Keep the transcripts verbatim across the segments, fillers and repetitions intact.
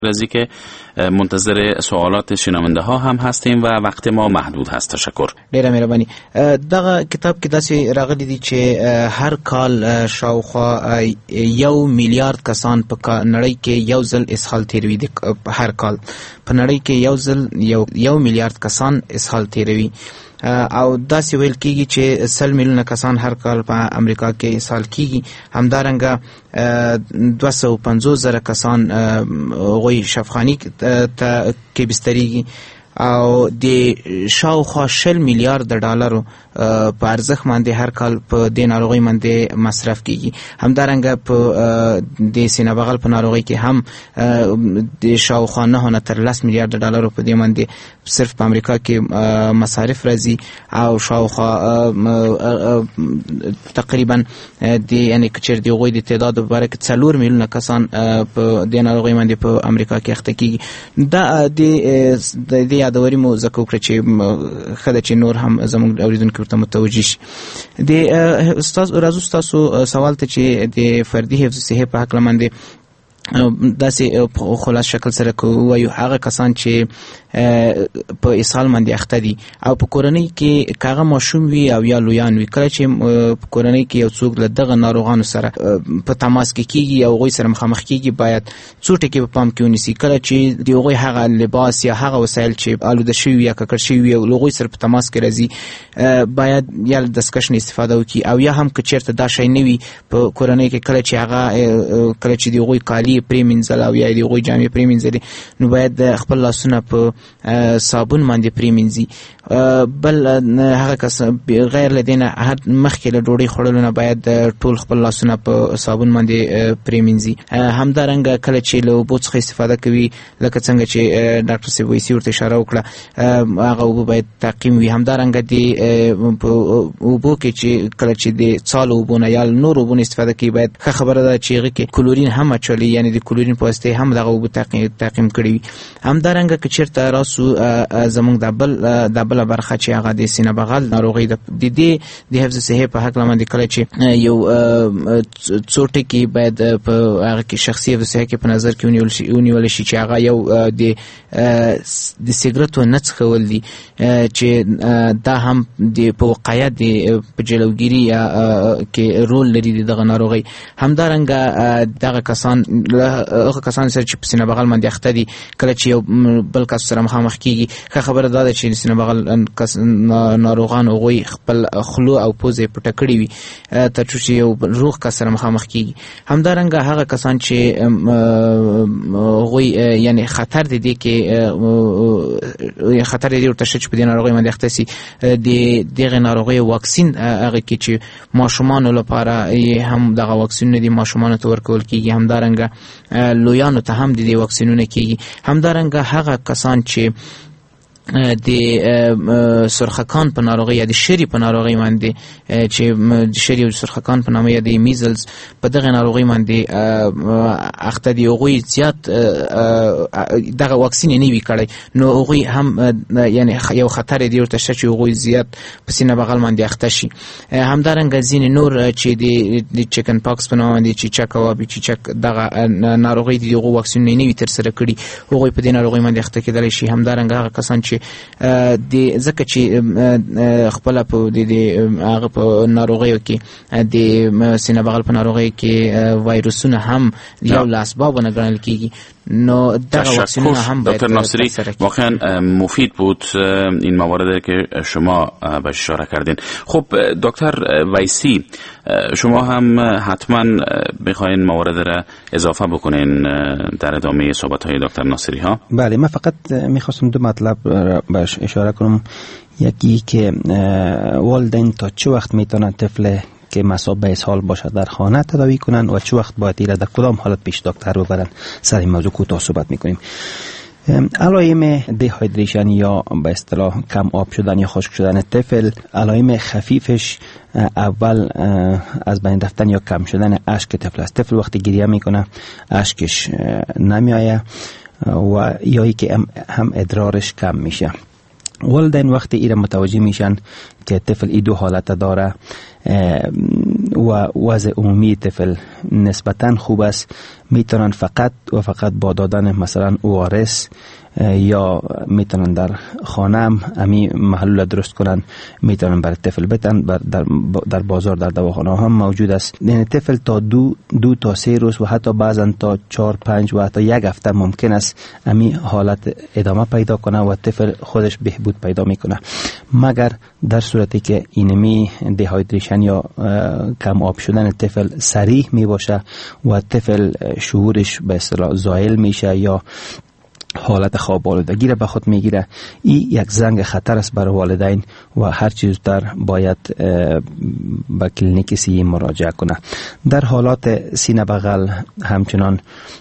از که منتظر سوالات شنونده ها هم هستیم و وقت ما محدود هست. تشکر. ډیره مهرباني. دغه کتاب کې داسې راغلی دی چې هر کال شاوخوا یو میلیارد کسان په نړۍ کې یو ځل اسهال تیروي. هر کال په نړۍ کې یو ځل یو یو میلیارد کسان اسهال تیروي او داسې ویل کېږي چې سل میلیونه کسان هر کال په امریکا کې اسهال کېږي. همدارنګه دوه سوه پنځوس زره کسان هغوی شفاخانې ته کې بستریږي او د شاوخوا شل میلیارد ډالرو په ارزښت باندې هر کال په دې ناروغۍ باندې مصرف کیږي. همدارنګه په د سینه بغل په ناروغۍ کې هم د شاوخوا نه نه تر لس میلیارد ډالرو په دې باندې صرف په امریکا کې مصارف راځي او شاوخوا تقریبا د یعنی کچر دی غوی د تعداد په اړه کې څلور میلیونه کسان په دې ناروغۍ باندې په امریکا کې اخته کیږي. دا د یادوري مو ذکر کړ چې خدای چې نور هم زموږ اوریدونکو ته متوجه شي. د استاد راځو تاسو سوال ته چې د فردي حفظ صحه په حق لمنده داسې په خلاص شکل سره کوي هغه کسان چې په اسهال باندې اخته دي او په کورنۍ کې کاغه ماشوم وي او یا لویان وي. کله چې په کورنۍ کې یو څوک له دغه ناروغانو سره په تماس کې کیږي او غوي سره مخامخ کیږي باید څو ټکي په پام کې ونیسي. کله چې دی غوي هغه لباس یا هغه وسایل چې آلوده شوی یا ککړ شوی او غوي سره په تماس کې راځي باید یا د دسکشن استفاده وکړي او یا هم که چیرته دا شی نه وي په کورنۍ کې کله چې هغه کله چې دی غوي کالی پریمنځل او یا دی غوي جامې پریمنځل نو باید خپل لاسونه په صابون باندې پریمنځي. بل هغه کس غیر لدینه هر مخکې له ډوډۍ خوړلو نه باید ټول خپل لاسونه په صابون باندې پریمنځي. همدارنګه کله چې له اوبو څخه استفاده کوي لکه څنګه چې ډاکټر سیویسی ورته اشاره وکړه هغه اوبه باید تعقیم وي. همدارنګه د اوبو کې چې کله چې د څالو اوبو نه یا نور اوبو استفاده کوي باید ښه خبره ده چې هغه کې کلورین هم اچولي یعنی د کلورین په واسطه هم دغه اوبو تعقیم کړي وي. همدارنګه که چیرته راسو زمونږ د بل د بل برخه چې هغه د سینه بغل ناروغي د دې د حفظ صحه په حق لمنده کله چې یو څوټه کې باید په هغه کې شخصي حفظ صحه کې په نظر کې ونیول شي ونیول شي چې هغه یو د د سیګریټو نه څښل دي چې دا هم د په وقایه د په جلوګیری یا کې رول لري دغه ناروغي. همدارنګه دغه کسان هغه کسان چې په سینه بغل باندې اخته دي کله چې یو بل کس سره مخامخ کیږي ښه خبره ده چې سینه بغل کس ناروغان هغوی خپل خلو او پوزې پټه کړې وي تر څو چې یو روغ کس سره مخامخ کیږي. همدارنګه هغه کسان چې هغوی یعنی خطر دي دي کې خطر دي ورته چې په دې ناروغي باندې اخته سي د دغه ناروغي واکسین هغه کې چې ماشومان لپاره هم دغه واکسین دي ماشومان ته ورکول کیږي. همدارنګه لویانو ته هم د دې واکسینونه کیږي. همدارنګه هغه کسان چې د سرخکان په ناروغي یا د شری په ناروغي باندې چې د شری او سرخکان په نامه یا د میزلز په دغه ناروغي باندې اخته دي هغوی زیات دغه واکسین نه وی کړی نو هغوی هم یعنی یو خطر دی ورته چې هغوی زیات په سینه بغل باندې اخته شي. همدارنګه ځینې نور چې د چکن پاکس په نامه باندې چې چک او چې چک دغه ناروغي دی هغوی واکسین نه وی تر سره کړی هغوی په دې ناروغي باندې اخته کېدلی شي. همدارنګه هغه کسان چې د ځکه چې خپل په د هغه په ناروغیو کې د سینه بغل په ناروغي کې وایروسونه هم یو له اسبابو نه ګڼل کیږي نو دغه واکسینونه هم باید. دکتر ناصری واقعا مفید بود این مواردی که شما بهش اشاره کردین. خب دکتر ویسی شما هم حتما بخواین موارد را اضافه بکنین در ادامه صحبت های دکتر ناصری ها. بله من فقط میخواستم دو مطلب بهش اشاره کنم. یکی که والدین تا چه وقت میتونن طفل که مصاب به اسهال باشه در خانه تداوی کنن و چه وقت باید ایره در کدام حالت پیش دکتر ببرن سر این موضوع کوتاه صحبت میکنیم. علائم دیهایدریشن یا به اصطلاح کم آب شدن یا خشک شدن طفل علائم خفیفش اول از بین رفتن یا کم شدن اشک طفل است. طفل وقتی گریه میکنه اشکش نمیآید و یا ای که هم ادرارش کم میشه. والدین وقتی ایره متوجه میشن که طفل ای دو حالت داره و وضع عمومی طفل نسبتاً خوب است، میتونن فقط و فقط با دادن مثلا او آر اس یا میتونن در خانه هم امی محلول درست کنن، میتونن برای طفل بدن. در در بازار در دواخانه هم موجود است. یعنی طفل تا دو دو تا سه روز و حتی بعضا تا چهار پنج و حتی یک هفته ممکن است امی حالت ادامه پیدا کنه و طفل خودش بهبود پیدا میکنه، مگر در صورتی که اینمی دیهایدریشن یا کم آب شدن طفل صریح می باشه و طفل شعورش به اصطلاح زائل میشه یا حالت خواب آلودگی را به خود میگیره. این یک زنگ خطر است برای والدین و هر چیز در باید به کلینیک سی مراجعه کنه. در حالات سینه بغل همچنان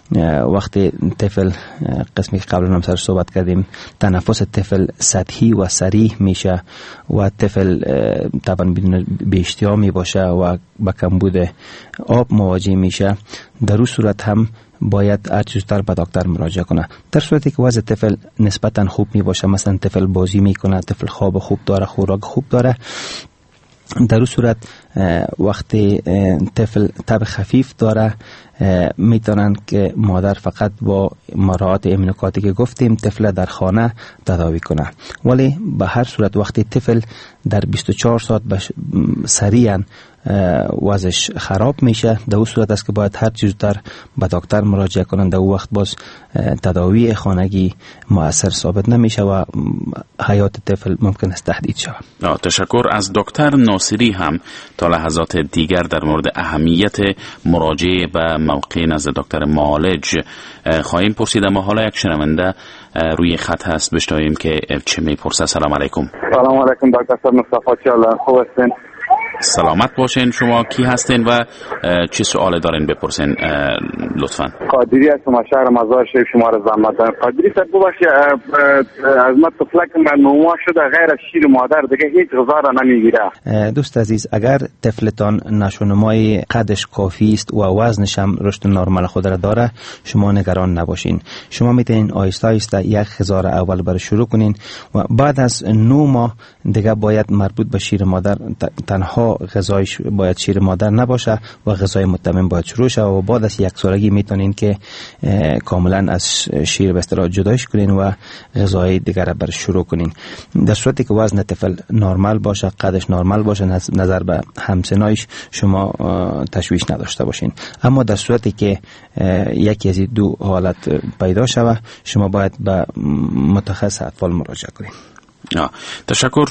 وقتی طفل، قسمی که قبلا هم سر صحبت کردیم، تنفس طفل سطحی و صریح میشه و طفل طبعا بدون بی‌اشتها می باشه و با کمبود آب مواجه میشه، در اون صورت هم باید هر چیزتر به دکتر مراجعه کنه. در صورتی که وضع طفل نسبتا خوب می باشه، مثلا طفل بازی میکنه، طفل خواب خوب داره، خوراک خوب داره، در اون صورت وقتی طفل تب خفیف داره میتونن که مادر فقط با مراعات امنوکاتی که گفتیم طفل در خانه تداوی کنه. ولی به هر صورت وقتی طفل در بیست و چهار ساعت سریعا وضعش خراب میشه، در اون صورت است که باید هر چیز در به دکتر مراجعه کنن. در اون وقت باز تداوی خانگی مؤثر ثابت نمیشه و حیات طفل ممکن است تهدید شود. تشکر. از دکتر ناصری هم تا لحظات دیگر در مورد اهمیت مراجعه به موقع نزد دکتر معالج خواهیم پرسید، اما حالا یک شنونده روی خط هست، بشنویم که چه میپرسه. سلام علیکم. سلام علیکم دکتر مصطفی، چاله خوب هستین؟ سلامت باشین. شما کی هستین و چه سوال دارین بپرسین لطفا؟ قادری هستم، شهر مزار شریف. شما را زحمت دارم. قادری صاحب ببخشید، از ما طفلک من نوما شده غیر از شیر مادر دیگه هیچ غذا را نمیگیره. دوست عزیز، اگر طفلتان نشونمای قدش کافی است و وزنش هم رشد نرمال خود را داره، شما نگران نباشین. شما میتونین آهسته آهسته یک غذا را اول برای شروع کنین و بعد از نو ماه دیگه باید مربوط به شیر مادر تنها غذایش باید شیر مادر نباشه و غذای مطمئن باید شروع شه و بعد از یک سالگی میتونین که کاملا از شیر به اصطلاح جدایش کنین و غذای دیگر را بر شروع کنین. در صورتی که وزن طفل نرمال باشه، قدش نرمال باشه، نظر به همسنایش شما تشویش نداشته باشین. اما در صورتی که یکی از دو حالت پیدا شوه، شما باید به متخصص اطفال مراجعه کنین. آه. تشکر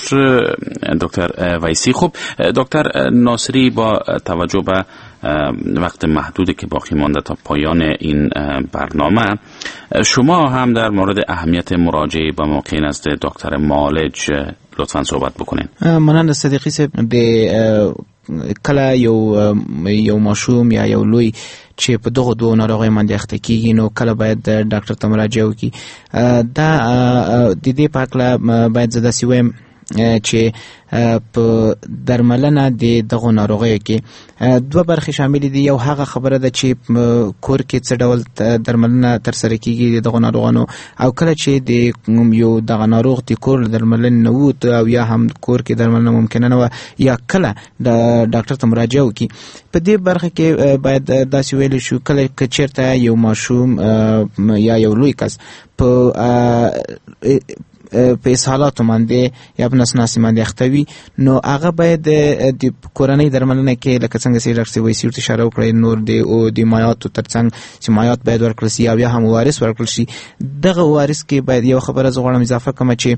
دکتر ویسی. خب دکتر ناصری، با توجه به وقت محدودی که باقی مانده تا پایان این برنامه، شما هم در مورد اهمیت مراجعه به موقع نزد دکتر معالج لطفاً صحبت بکنین. مانند صدیقی صاحب، د کله یو یو ماشوم یا یو لوی چې په دغه دوه ناروغیو باندې اخته کیږي، نو کله باید ډاکټر ته مراجعه وکړي. دا د دې په اړه باید زه داسې وایم چې په درملنه د دغه ناروغیو کې دوه برخې شامل دي. یو هغه خبره ده چې کور کې څه ډول درملنه ترسره کیږي د دغه ناروغانو، او کله چې د یو دغه ناروغ د کور درملنه نه ووت او یا هم کور کې درملنه ممکنه نه وه، یا کله د ډاکټر ته مراجعه وکړي. په دې برخه کې باید داسې ویلی شو، کله که چېرته یو ماشوم یا یو لوی کس په په اسهالاتو باندې یا په نسناسي باندې اخته وي، نو هغه باید د کورنۍ درملنه کې لکه څنګه چې ډاکټر ویسي ورته اشاره وکړئ، نور د او د مایعاتو ترڅنګ چې مایعات باید ورکړل شي او یا هم وارث ورکړل شي. دغه وارث کې باید یو خبره زه غواړم اضافه کړم چې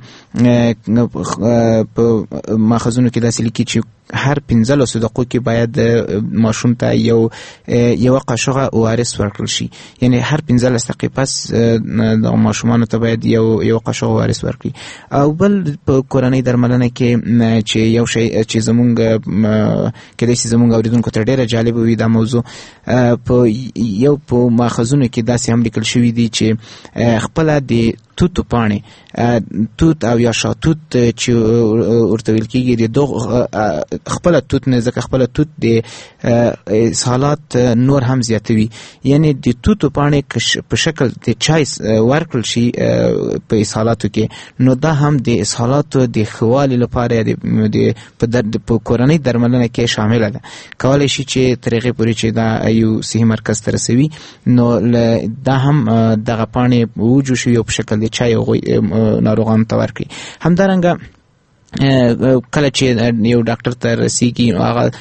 په ماخذونو کې داسې لیکي چې هر پنځلسو دقیقو کې باید ماشوم ته یو یو قاشقه وارث ورکړل شي. یعنی هر پنځلس دقیقې پس د ماشومانو ته باید یو یو قاشق وارث ورکړي. او بل په کورنۍ درملنه کې چې یو شی چې زمونږ کېدای شي زمونږ اوریدونکو ته ډېره جالب وي دا موضوع، په یو په ماخذونو کې داسې هم لیکل شوي دي چې خپله د توت پانی توت او یا شاتوت چې ورته ویل کېږي د دغه خپل توت نه ځکه خپل توت د اسهالات نور هم زیاتوي. یعنی د توت پانی په شکل د چای ورکړل شي په اسهالاتو کې نو دا هم د اسهالاتو د خوالي لپاره د په کورنۍ درملنه کې شامل ده. کولای شي چې طریقې پورې چې دا یو صحي مرکز ته رسوي نو دا هم دغه پانی وجو شي په شکل د چای او ناروغانو ته ورکړي. همدارنګه کله چې یو ډاکټر ته رسیږي هغه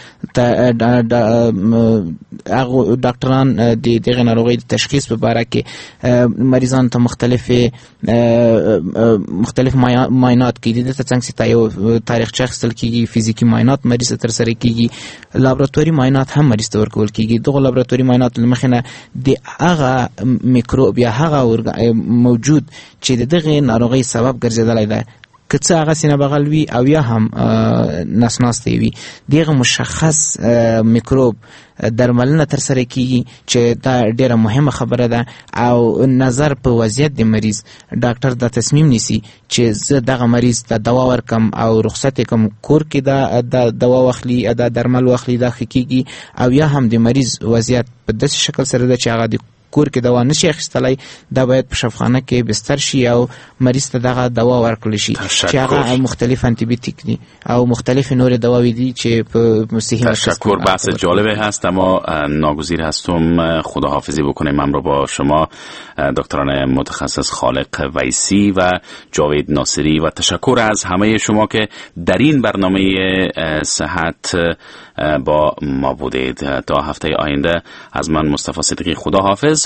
هغه ډاکټران د دغه ناروغۍ د تشخیص په اړه کې مریضان ته مختلف مختلف معاینات کوي. د څنګه چې یو تاریخچه اخیستل کیږي، فزیکی معاینات مریض ته تر سره کیږي، لابراتواري معاینات هم مریض ته ورکول کیږي. دغه لابراتواري معاینات لمخنه د هغه میکروب یا هغه موجود چې دغه ناروغۍ سبب ګرځیدلی ده که څه هغه سینه بغل وي او یا هم نسناستی وي دغه مشخص میکروب درملنه تر سره کیږي چې دا ډیره مهمه خبره ده او نظر په وضعیت د مریض ډاکټر دا تصمیم نیسي چې زه دغه مریض ته دوا ورکم او رخصت کوم کور کې دا, دا دوا واخلي دا درمل واخلي دا خکېږي او یا هم د مریض وضعیت په داسې شکل سره ده چې هغه د کور کې دوا نشي اخیستلای دا باید په شفاخانه کې بستر شي او مریض ته دغه دوا ورکړل شي چې هغه مختلف آنتی بیوتیک دي او مختلف نور دواوی دي چې په صحیح تشکر. بحث جالبی هست اما ناگزیر هستم خداحافظی بکنیم. من رو با شما دکتران متخصص خالق ویسی و جاوید ناصری و تشکر از همه شما که در این برنامه صحت با ما بودید. تا هفته آینده از من مصطفی صدیقی خداحافظ.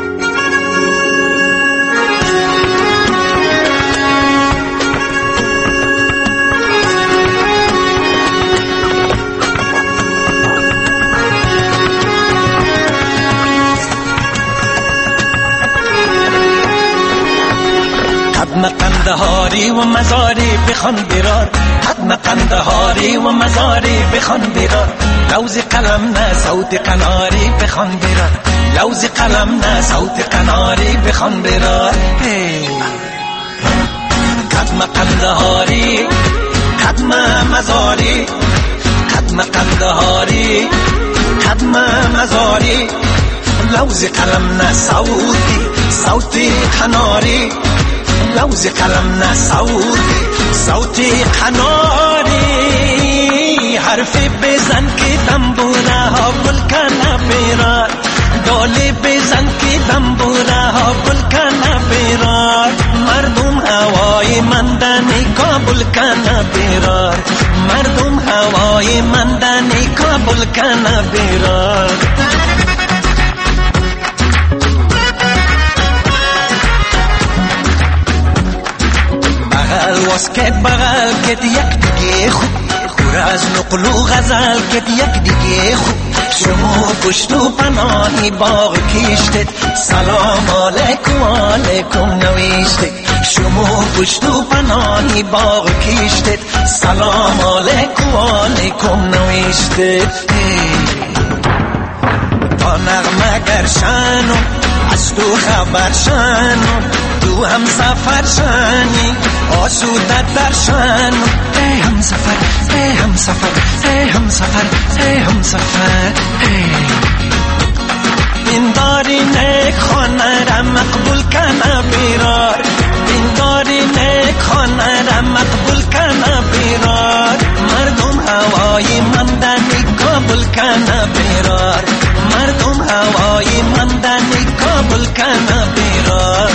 حتما قندهاری و مزاری بخوان برار، حتما قندهاری و مزاری بخوان برار، لوز قلم نه صوت قناری بخوان برار، لوز قلم نه صوت قناری بخوان برار. حتما قندهاری حتما مزاری، حتما قندهاری حتما مزاری، لوز قلم نه صوتی صوتی قناری، لوز قلم نه صوتی صوتی قناری، حرف بزن که دنبوره ها گل کنه بیرار، دالی بزن که دنبوره ها گل کنه بیرار، مردم هوای مندنی کابل کنه بیرار، مردم هوای مندنی کابل کنه بیرار. بغل واسکت بغل کت یک دیگه خوب، خور از نقل و غزل کت یک دیگه خوب، شما پشت و پناهی باغ کشتید، سلام علیکم علیکم نوشتید، شما پشت و پناهی باغ کشتید، سلام علیکم علیکم نوشتید. تا نغمه گرشنو از تو خبر شنو، تو هم سفر شنی آسوده در شنو، ای هم سفر ای هم سفر ای هم سفر ای هم سفر. این داری نیک خانه را مقبول کنه بیرار، این داری نیک خانه را مقبول کنه بیرار، مردم هوای مندنی قبول کنه بیرار، مردم هوای مندنی قبول کنه بیرار.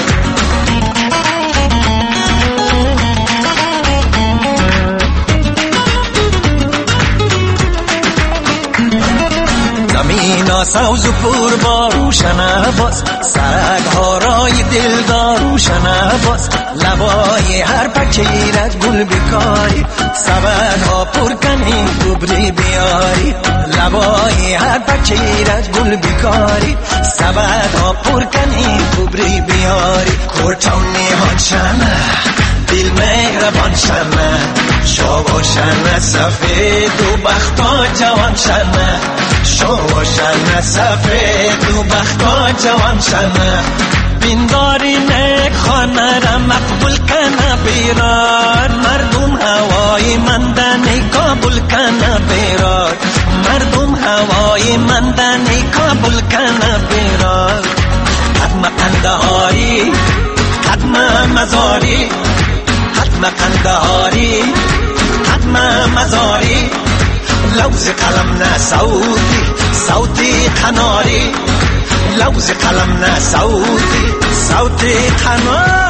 زمینا سوز و پر با روشن باز، سرک ها رای دلدار روشن باز، لبای هر پکیره گل بکاری، سبد ها پر کنی گبری بیاری، لبای هر پکیره گل بکاری، سبد ها پر کنی گبری بیاری. کورتونی هان شمه دل مهربان شمه، شو شمه سفید و بختا جوان شمه، شو شمه سفید و بختا جوان شمه. بینداری نیک خانه را لوز قلم نه صوتی صوتی قناری لوز قلم نه صوتی صوتی قناری